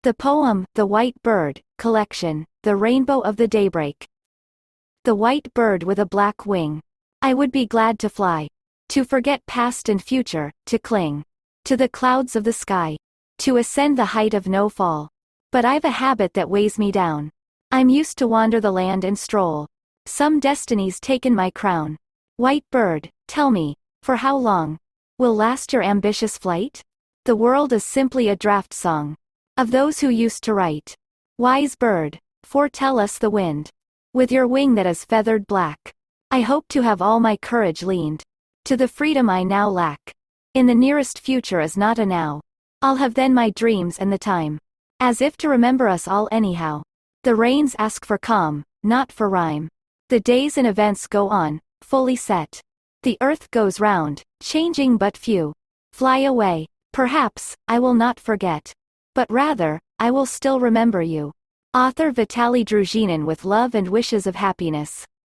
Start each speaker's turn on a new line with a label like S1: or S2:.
S1: The poem, The White Bird, collection, The Rainbow of the Daybreak. The white bird with a black wing. I would be glad to fly. To forget past and future, to cling to the clouds of the sky. To ascend the height of no fall. But I've a habit that weighs me down. I'm used to wander the land and stroll. Some destiny's taken my crown. White bird, tell me, for how long will last your ambitious flight? The world is simply a draft song of those who used to write. Wise bird, foretell us the wind. With your wing that is feathered black. I hope to have all my courage leaned to the freedom I now lack. In the nearest future is not a now. I'll have then my dreams and the time. As if to remember us all anyhow. The rains ask for calm, not for rhyme. The days and events go on, fully set. The earth goes round, changing but few. Fly away, perhaps, I will not forget. But rather, I will still remember you. Author Vitaly Druzhinin with love and wishes of happiness.